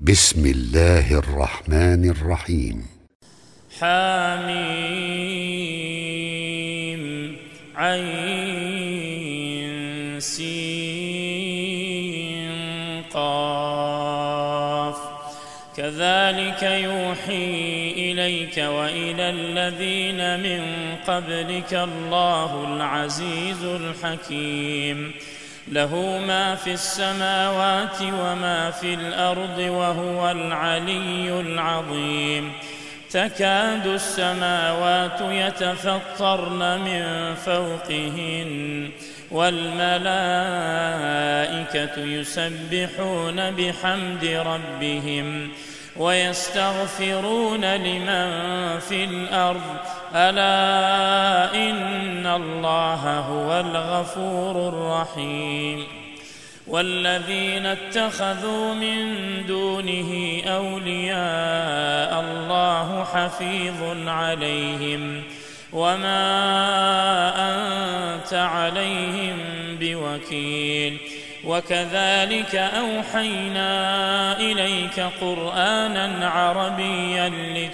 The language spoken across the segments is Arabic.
بسم الله الرحمن الرحيم. حميم عين سين قاف كذلك يوحي إليك وإلى الذين من قبلك الله العزيز الحكيم له ما في السماوات وما في الأرض وهو العلي العظيم تكاد السماوات يتفطرن من فوقهن والملائكة يسبحون بحمد ربهم ويستغفرون لمن في الأرض ألا إن الله هو الغفور الرحيم والذين اتخذوا من دونه أولياء الله حفيظ عليهم وما أنت عليهم بوكيل وكذلك أوحينا إليك قرآنا عربيا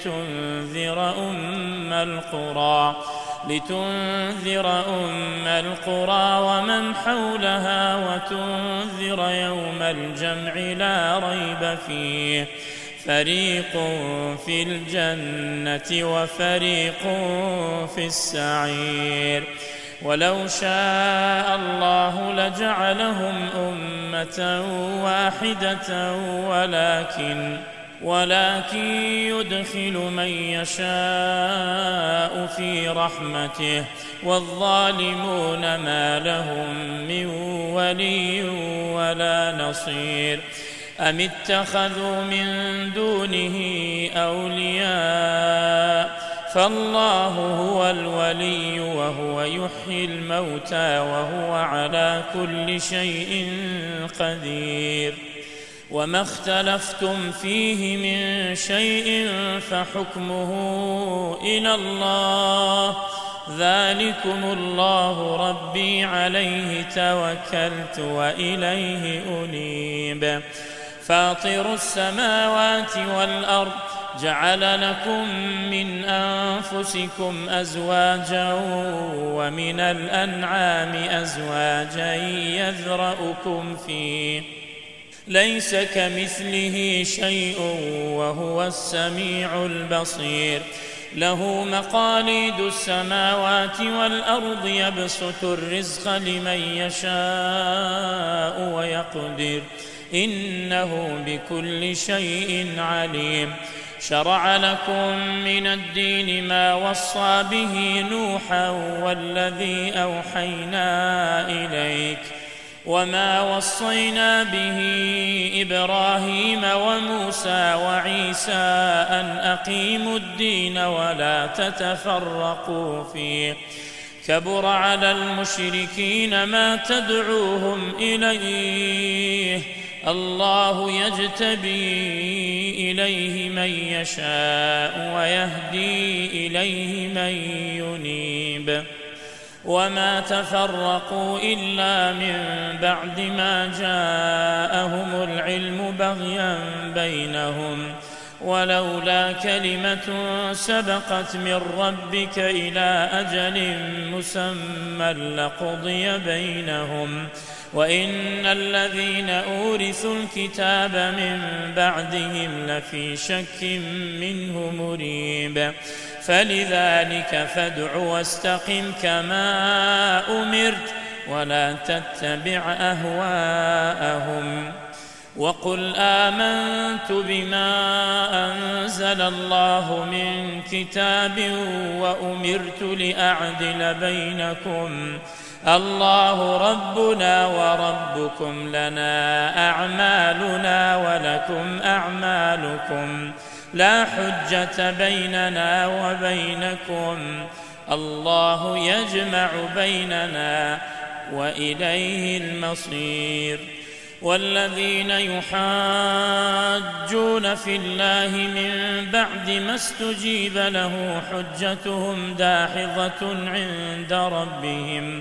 لتنذر أم القرى ومن حولها وتنذر يوم الجمع لا ريب فيه فريق في الجنة وفريق في السعير ولو شاء الله لجعلهم أمة واحدة ولكن يدخل من يشاء في رحمته والظالمون ما لهم من ولي ولا نصير أم اتخذوا من دونه أولياء فالله هو الولي وهو يحيي الموتى وهو على كل شيء قدير وما اختلفتم فيه من شيء فحكمه إلى الله ذلكم الله ربي عليه توكلت وإليه أنيب فاطر السماوات والأرض جعل لكم من أنفسكم أزواجا ومن الأنعام أزواجا يذرأكم فيه ليس كمثله شيء وهو السميع البصير له مقاليد السماوات والأرض يبسط الرزق لمن يشاء ويقدر إنه بكل شيء عليم شرع لكم من الدين ما وصى به نوحا والذي أوحينا إليك وما وصينا به إبراهيم وموسى وعيسى أن أقيموا الدين ولا تتفرقوا فيه كبر على المشركين ما تدعوهم إليه الله يجتبي إليه من يشاء ويهدي إليه من ينيب وما تفرقوا إلا من بعد ما جاءهم العلم بغيا بينهم ولولا كلمة سبقت من ربك إلى أجل مسمى لقضي بينهم وإن الذين أورثوا الكتاب من بعدهم لفي شك منه مريب فلذلك فادع واستقم كما أمرت ولا تتبع أهواءهم وقل آمنت بما أنزل الله من كتاب وأمرت لأعدل بينكم الله ربنا وربكم لنا أعمالنا ولكم أعمالكم لا حجة بيننا وبينكم الله يجمع بيننا وإليه المصير والذين يحاجون في الله من بعد ما استجيب له حجتهم داحضة عند ربهم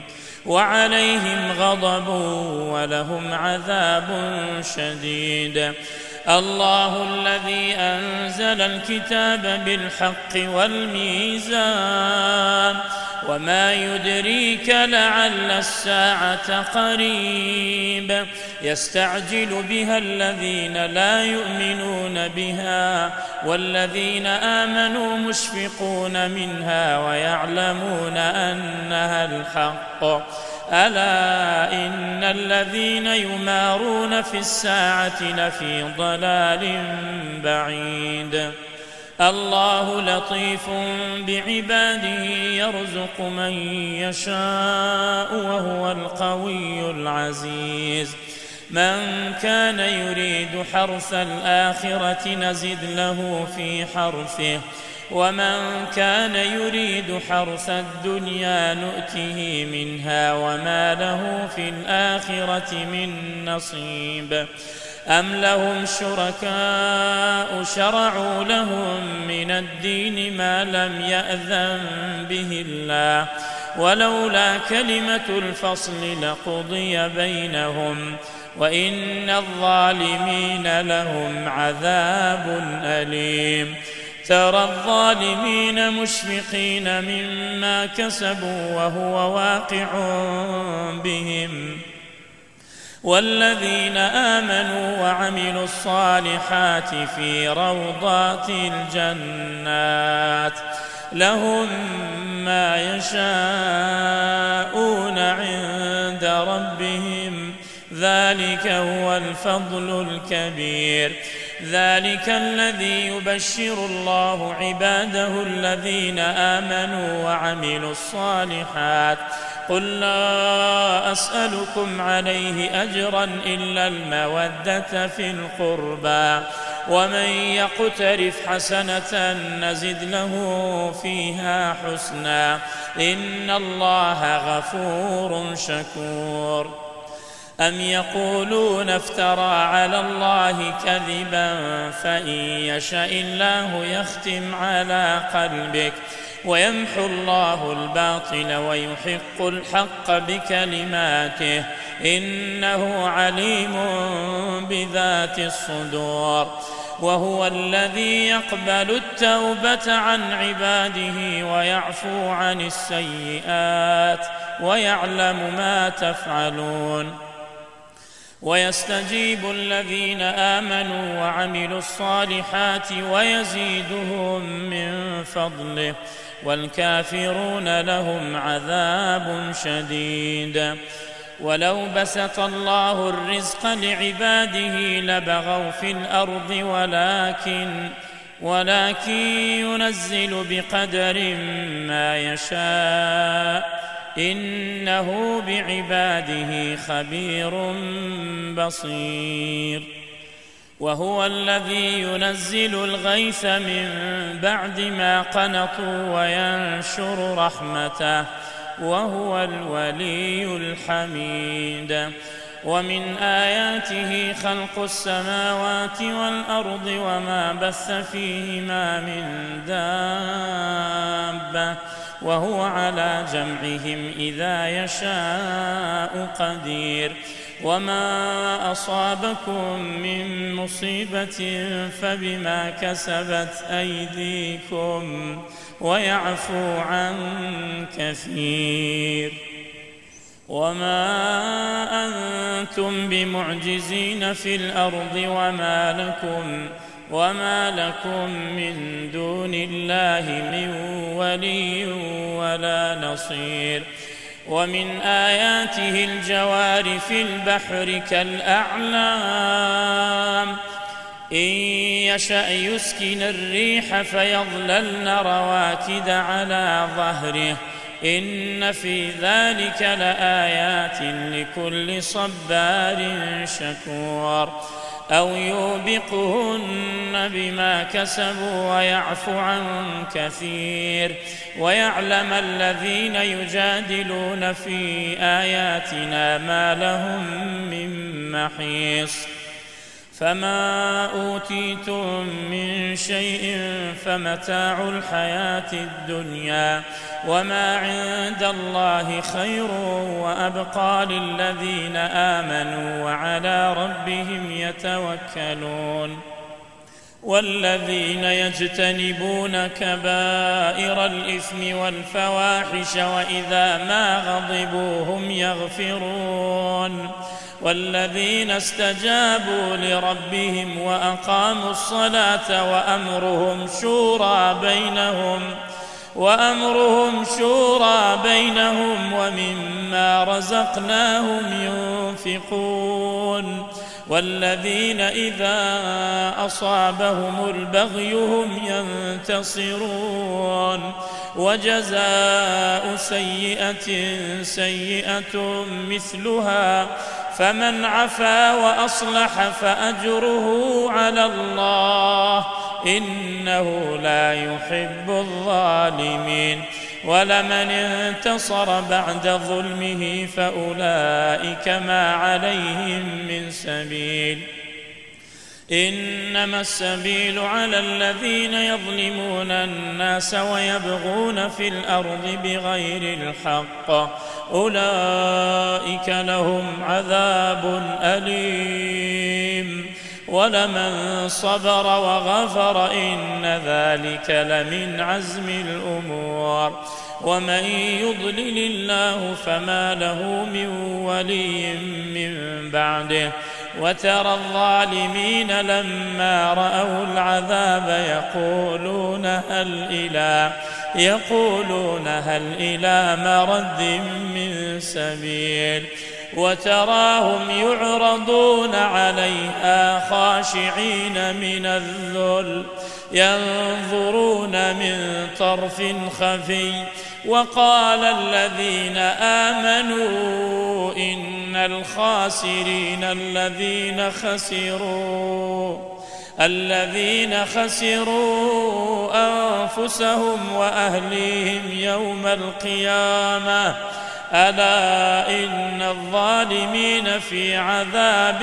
وعليهم غضب ولهم عذاب شديد الله الذي أنزل الكتاب بالحق والميزان وما يدريك لعل الساعة قريب يستعجل بها الذين لا يؤمنون بها والذين آمنوا مشفقون منها ويعلمون أنها الحق ألا إن الذين يمارون في الساعة لفي ضلال بعيد الله لطيف بعباده يرزق من يشاء وهو القوي العزيز من كان يريد حرث الآخرة نزد له في حرثه ومن كان يريد حرث الدنيا نؤته منها وما له في الآخرة من نصيب أم لهم شركاء شرعوا لهم من الدين ما لم يأذن به الله ولولا كلمة الفصل لقضي بينهم وإن الظالمين لهم عذاب أليم ترى الظالمين مشفقين مما كسبوا وهو واقع بهم والذين آمنوا وعملوا الصالحات في روضات الجنات لهم ما يشاءون عند ربهم ذلك هو الفضل الكبير ذلك الذي يبشر الله عباده الذين آمنوا وعملوا الصالحات قل لا أسألكم عليه أجرا إلا المودة في القربى ومن يقترف حسنة نزد له فيها حسنا إن الله غفور شكور أم يقولون افترى على الله كذبا فإن يشاء الله يختم على قلبك ويمحو الله الباطل ويحق الحق بكلماته إنه عليم بذات الصدور وهو الذي يقبل التوبة عن عباده ويعفو عن السيئات ويعلم ما تفعلون ويستجيب الذين آمنوا وعملوا الصالحات ويزيدهم من فضله والكافرون لهم عذاب شديد ولو بسط الله الرزق لعباده لبغوا في الأرض ولكن ينزل بقدر ما يشاء إنه بعباده خبير بصير وهو الذي ينزل الغيث من بعد ما قنطوا وينشر رحمته وهو الولي الحميد ومن آياته خلق السماوات والأرض وما بث فيهما من دابة وهو على جمعهم إذا يشاء قدير وما أصابكم من مصيبة فبما كسبت أيديكم ويعفو عن كثير وما أنتم بمعجزين في الأرض وما لكم من دون الله من ولي ولا نصير ومن آياته الجوار في البحر كالأعلام إن يشأ يسكن الريح فيظللن رواكد على ظهره إن في ذلك لآيات لكل صبار شكور أو يوبقهن بما كسبوا ويعفو عن كثير ويعلم الذين يجادلون في آياتنا ما لهم من محيص فما أوتيتم من شيء فمتاع الحياة الدنيا وما عند الله خير وأبقى للذين آمنوا وعلى ربهم يتوكلون. والذين يجتنبون كبائر الإثم والفواحش وإذا ما غضبوا هم يغفرون. والذين استجابوا لربهم وأقاموا الصلاة وأمرهم شورى بينهم ومما رزقناهم ينفقون. والذين إذا أصابهم البغي هم ينتصرون. وجزاء سيئة سيئة مثلها فمن عفا وأصلح فأجره على الله إنه لا يحب الظالمين. ولمن انتصر بعد ظلمه فأولئك ما عليهم من سبيل. إنما السبيل على الذين يظلمون الناس ويبغون في الأرض بغير الحق أولئك لهم عذاب أليم. ولمن صبر وغفر إن ذلك لمن عزم الأمور. ومن يضلل الله فما له من ولي من بعده. وترى الظالمين لما رأوا العذاب يقولون هل إلى مرد من سبيل. وتراهم يعرضون عليها خاشعين من الذل ينظرون من طرف خفي. وقال الذين آمنوا إن الخاسرين الذين خسروا أنفسهم وأهليهم يوم القيامة ألا إن الظالمين في عذاب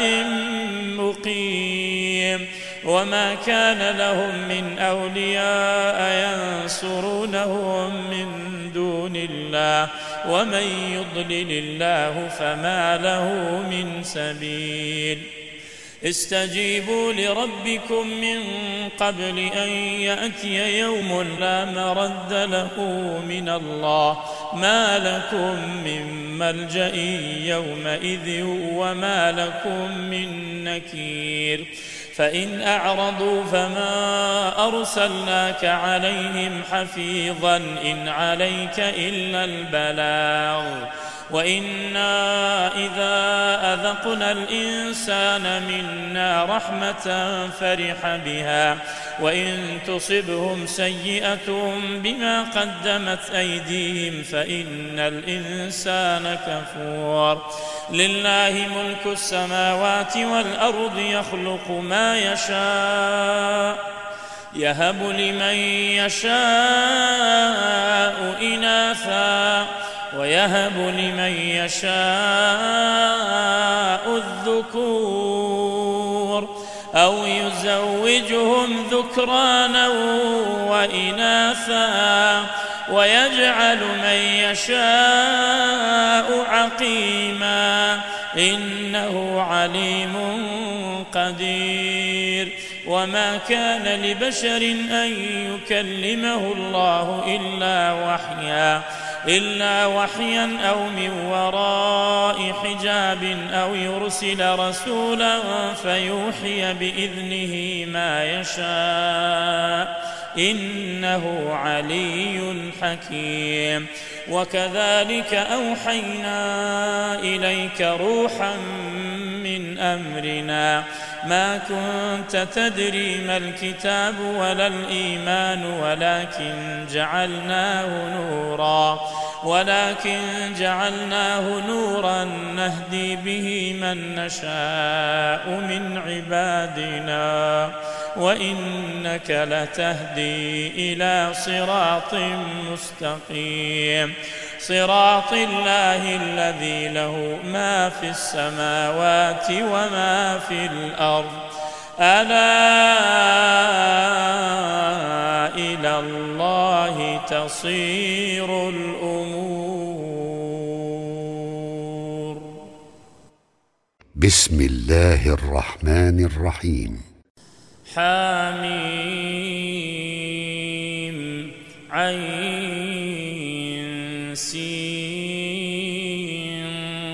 مقيم. وما كان لهم من أولياء ينصرونهم من دون الله ومن يضلل الله فما له من سبيل. استجيبوا لربكم من قبل أن يأتي يوم لا مرد له من الله ما لكم من ملجأ يومئذ وما لكم من نكير. فإن أعرضوا فما أرسلناك عليهم حفيظا إن عليك إلا البلاغ. وإنا إذا أذقنا الإنسان منا رحمة فرح بها وإن تصبهم سيئة بما قدمت أيديهم فإن الإنسان كفور. لله ملك السماوات والأرض يخلق ما يشاء يهب لمن يشاء إناثا ويهب لمن يشاء الذكور أو يزوجهم ذكرانا وإناثا ويجعل من يشاء عقيما إنه عليم قدير. وما كان لبشر أن يكلمه الله إلا وحيا أو من وراء حجاب أو يرسل رسولا فيوحي بإذنه ما يشاء إنه علي حكيم. وكذلك أوحينا إليك روحا من أمرنا ما كنت تدري ما الكتاب ولا الإيمان ولكن جعلناه نورا نهدي به من نشاء من عبادنا وإنك لتهدي إلى صراط مستقيم صراط الله الذي له ما في السماوات وما في الأرض ألا إلى الله تصير الأمور. بسم الله الرحمن الرحيم. حميم عين سين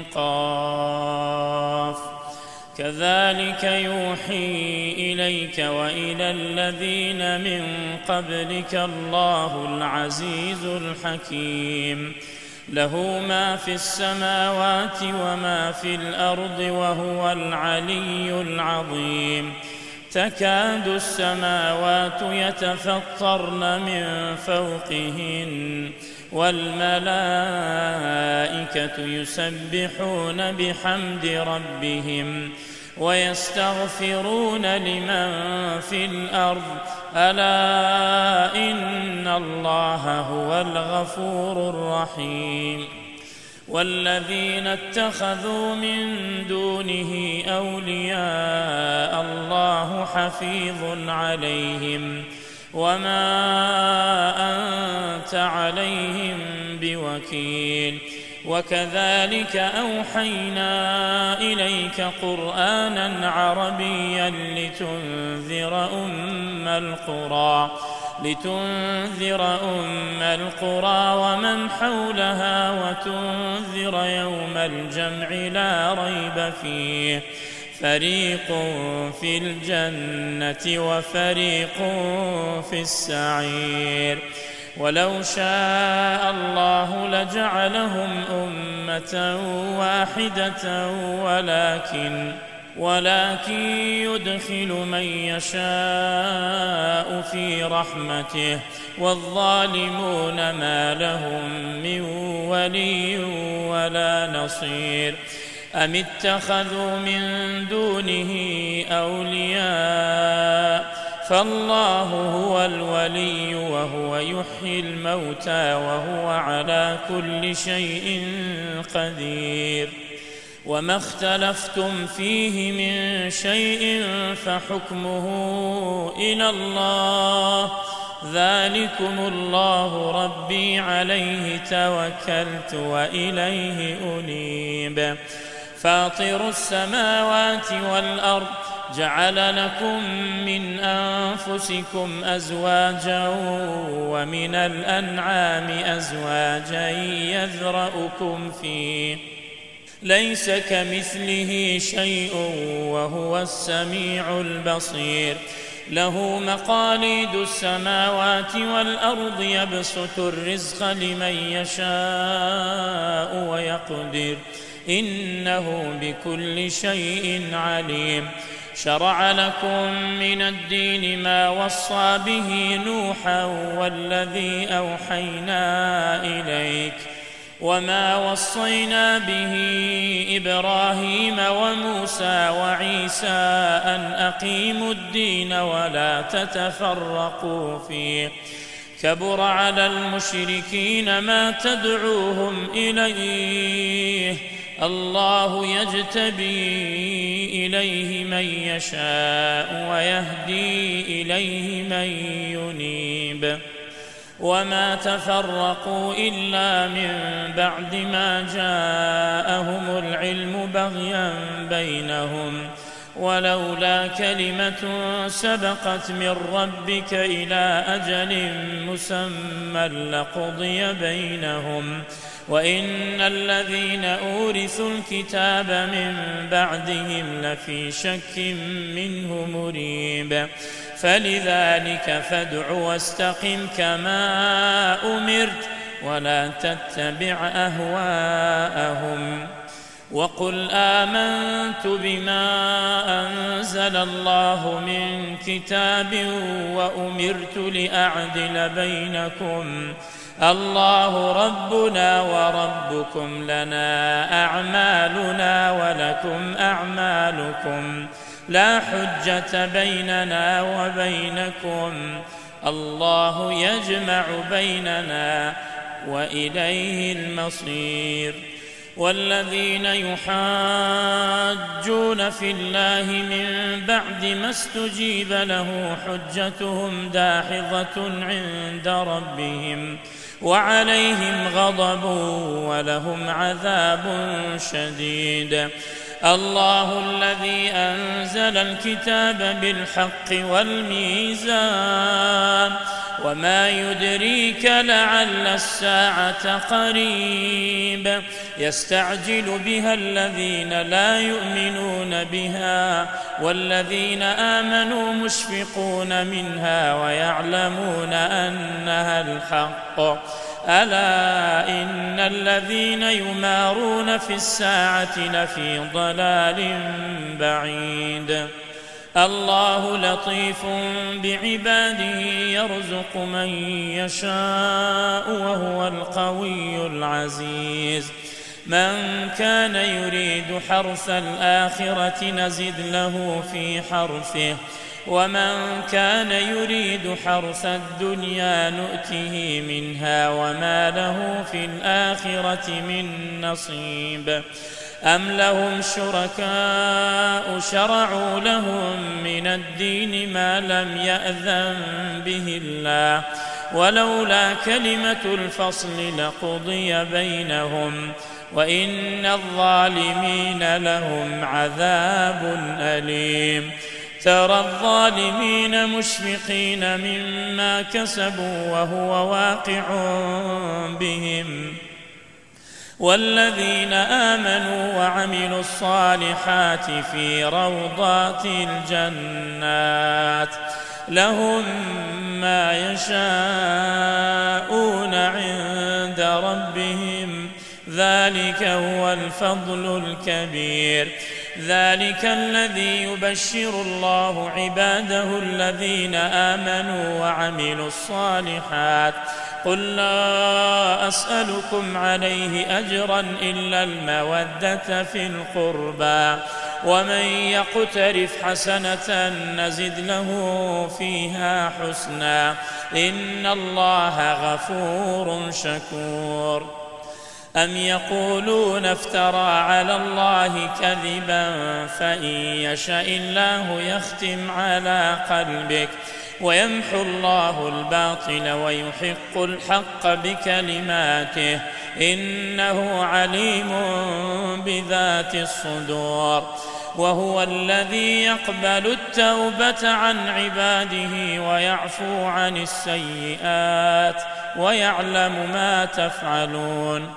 قاف كذلك يوحي إليك وإلى الذين من قبلك الله العزيز الحكيم له ما في السماوات وما في الأرض وهو العلي العظيم تكاد السماوات يتفطرن من فوقهن والملائكة يسبحون بحمد ربهم ويستغفرون لمن في الأرض ألا إن الله هو الغفور الرحيم. والذين اتخذوا من دونه أولياء الله حفيظ عليهم وما أنت عليهم بوكيل. وكذلك أوحينا إليك قرآنا عربيا لتنذر أم القرى ومن حولها وتنذر يوم الجمع لا ريب فيه فريق في الجنة وفريق في السعير. ولو شاء الله لجعلهم أمة واحدة ولكن يدخل من يشاء في رحمته والظالمون ما لهم من ولي ولا نصير. أم اتخذوا من دونه أولياء فالله هو الولي وهو يحيي الموتى وهو على كل شيء قدير. وما اختلفتم فيه من شيء فحكمه إلى الله ذلكم الله ربي عليه توكلت وإليه أنيب. فاطر السماوات والأرض جعل لكم من أنفسكم أزواجا ومن الأنعام أزواجا يذرأكم فيه ليس كمثله شيء وهو السميع البصير. له مقاليد السماوات والأرض يبسط الرزق لمن يشاء ويقدر إنه بكل شيء عليم. شرع لكم من الدين ما وصى به نوحا والذي أوحينا إليك وما وصينا به إبراهيم وموسى وعيسى أن أقيموا الدين ولا تتفرقوا فيه كبر على المشركين ما تدعوهم إليه الله يجتبي إليه من يشاء ويهدي إليه من ينيب. وما تفرقوا إلا من بعد ما جاءهم العلم بغيا بينهم ولولا كلمة سبقت من ربك إلى أجل مسمى لقضي بينهم وإن الذين أورثوا الكتاب من بعدهم لفي شك منه مريب. فلذلك فادع واستقم كما أمرت ولا تتبع أهواءهم وقل آمنت بما أنزل الله من كتاب وأمرت لأعدل بينكم الله ربنا وربكم لنا أعمالنا ولكم أعمالكم لا حجة بيننا وبينكم الله يجمع بيننا وإليه المصير. والذين يحاجون في الله من بعد ما استجيب له حجتهم داحضة عند ربهم وعليهم غضب ولهم عذاب شديد. الله الذي أنزل الكتاب بالحق والميزان وما يدريك لعل الساعة قريب يستعجل بها الذين لا يؤمنون بها والذين آمنوا مشفقون منها ويعلمون أنها الحق ألا إن الذين يمارون في الساعة لفي ضلال بعيد. الله لطيف بعباده يرزق من يشاء وهو القوي العزيز. من كان يريد حرث الآخرة نزد له في حرثه ومن كان يريد حرث الدنيا نؤته منها وما له في الآخرة من نصيب. أم لهم شركاء شرعوا لهم من الدين ما لم يأذن به الله ولولا كلمة الفصل لقضي بينهم وإن الظالمين لهم عذاب أليم. ترى الظالمين مشفقين مما كسبوا وهو واقع بهم والذين آمنوا وعملوا الصالحات في روضات الجنات لهم ما يشاءون عند ربهم ذلك هو الفضل الكبير. ذلك الذي يبشر الله عباده الذين آمنوا وعملوا الصالحات قل لا أسألكم عليه أجرا إلا المودة في القربى ومن يقترف حسنة نزد له فيها حسنا إن الله غفور شكور. أم يقولون افترى على الله كذبا فإن يشاء الله يختم على قلبك ويمحو الله الباطل ويحق الحق بكلماته إنه عليم بذات الصدور. وهو الذي يقبل التوبة عن عباده ويعفو عن السيئات ويعلم ما تفعلون.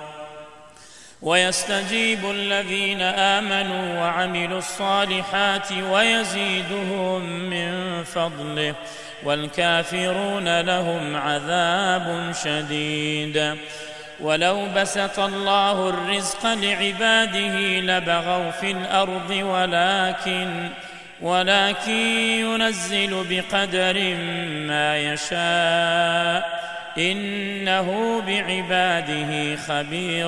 ويستجيب الذين آمنوا وعملوا الصالحات ويزيدهم من فضله والكافرون لهم عذاب شديد. ولو بسط الله الرزق لعباده لبغوا في الأرض ولكن ينزل بقدر ما يشاء إنه بعباده خبير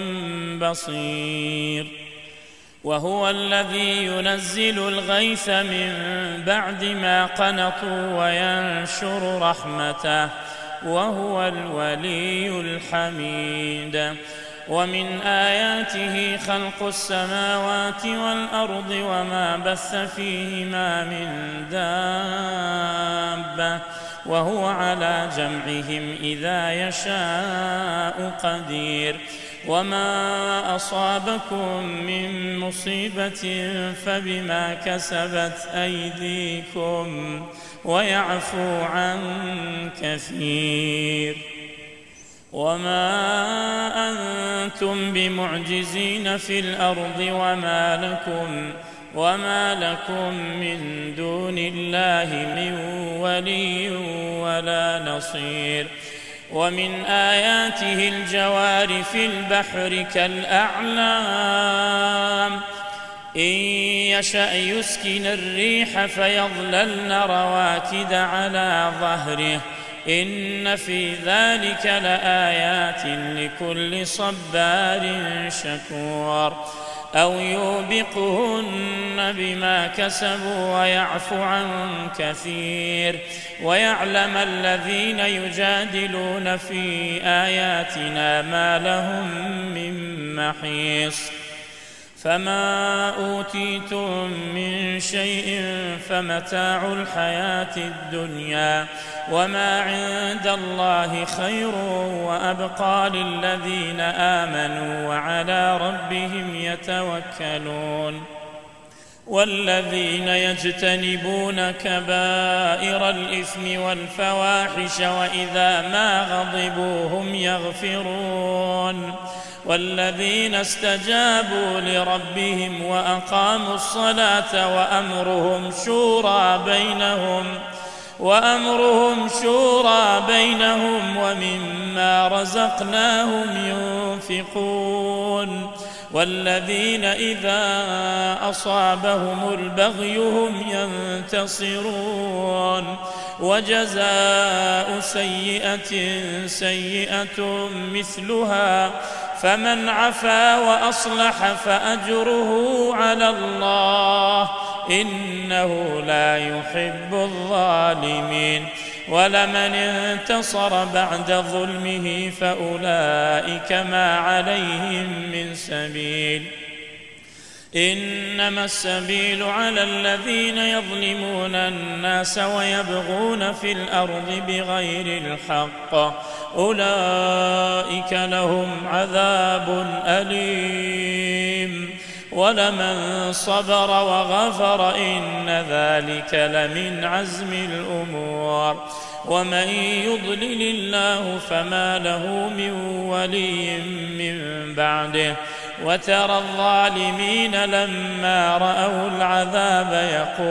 بصير. وهو الذي ينزل الغيث من بعد ما قنطوا وينشر رحمته وهو الولي الحميد. ومن آياته خلق السماوات والأرض وما بث فيهما من دابة وهو على جمعهم إذا يشاء قدير. وما أصابكم من مصيبة فبما كسبت أيديكم ويعفو عن كثير. وما أنتم بمعجزين في الأرض وما لكم من دون الله من ولي ولا نصير. ومن آياته الجوار في البحر كالأعلام إن يشأ يسكن الريح فيظللن رواكد على ظهره إن في ذلك لآيات لكل صبار شكور. أو يوبقهن بما كسبوا ويعفو عن كثير ويعلم الذين يجادلون في آياتنا ما لهم من محيص. فما أوتيتم من شيء فمتاع الحياة الدنيا وما عند الله خير وأبقى للذين آمنوا وعلى ربهم يتوكلون. والذين يجتنبون كبائر الإثم والفواحش وإذا ما غضبوا هم يغفرون. والذين استجابوا لربهم وأقاموا الصلاة وأمرهم شورى بينهم ومما رزقناهم ينفقون. والذين إذا أصابهم البغي هم ينتصرون. وجزاء سيئة سيئة مثلها فمن عفا وأصلح فأجره على الله إنه لا يحب الظالمين. ولمن انتصر بعد ظلمه فأولئك ما عليهم من سبيل. إنما السبيل على الذين يظلمون الناس ويبغون في الأرض بغير الحق أولئك لهم عذاب أليم. ولمن صبر وغفر إن ذلك لمن عزم الأمور. ومن يضلل الله فما له من ولي من بعده. وترى الظالمين لما رأوا العذاب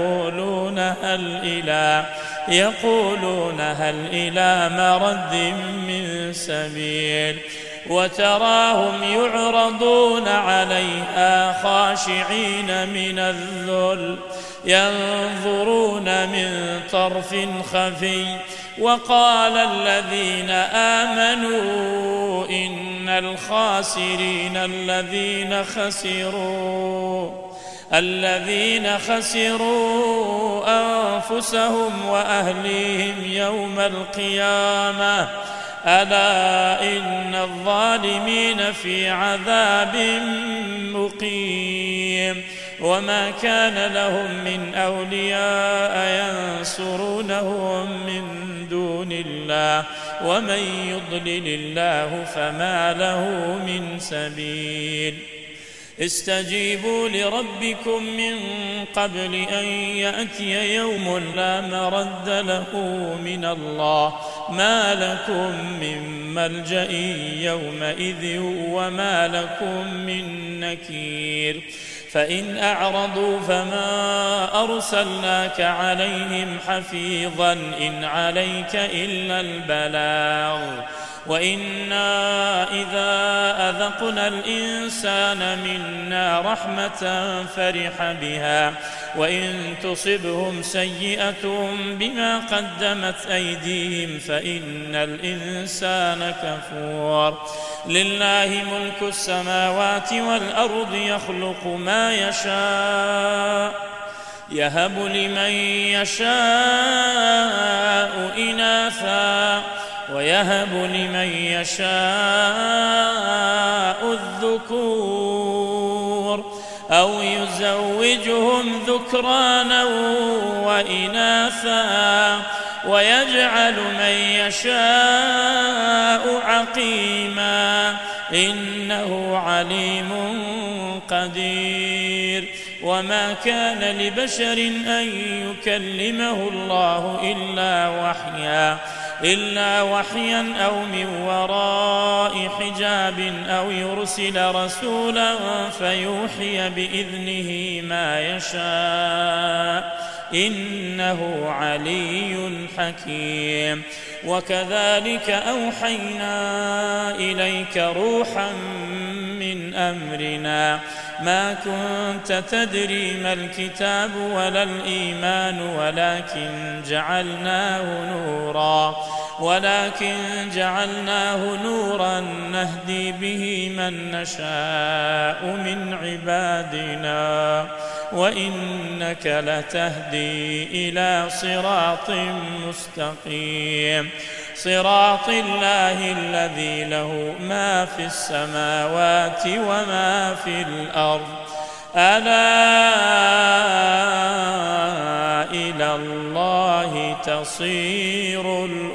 يقولون هل إلى مرد من سبيل. وتراهم يعرضون عليها خاشعين من الذل ينظرون من طرف خفي. وقال الذين آمنوا إن الخاسرين الذين خسروا أنفسهم وأهليهم يوم القيامة ألا إن الظالمين في عذاب مقيم. وما كان لهم من أولياء ينصرونهم من دون الله ومن يضلل الله فما له من سبيل. استجيبوا لربكم من قبل أن يأتي يوم لا مرد له من الله ما لكم من ملجأ يومئذ وما لكم من نكير. فإن أعرضوا فما أرسلناك عليهم حفيظا إن عليك إلا البلاغ. وإنا إذا أذقنا الإنسان منا رحمة فرح بها وإن تصبهم سيئة بما قدمت أيديهم فإن الإنسان كفور. لله ملك السماوات والأرض يخلق ما يشاء يهب لمن يشاء إناثا ويهب لمن يشاء الذكور أو يزوجهم ذكرانا وإناثا ويجعل من يشاء عقيما إنه عليم قدير. وما كان لبشر أن يكلمه الله إلا وحيا أو من وراء حجاب أو يرسل رسولا فيوحي بإذنه ما يشاء إنه علي حكيم. وكذلك أوحينا إليك روحا من أمرنا ما كنت تدري ما الكتاب ولا الإيمان ولكن جعلناه نورا ولكن جعلناه نورا نهدي به من نشاء من عبادنا وإنك لتهدي إلى صراط مستقيم صراط الله الذي له ما في السماوات وما في الأرض ألا إلى الله تصير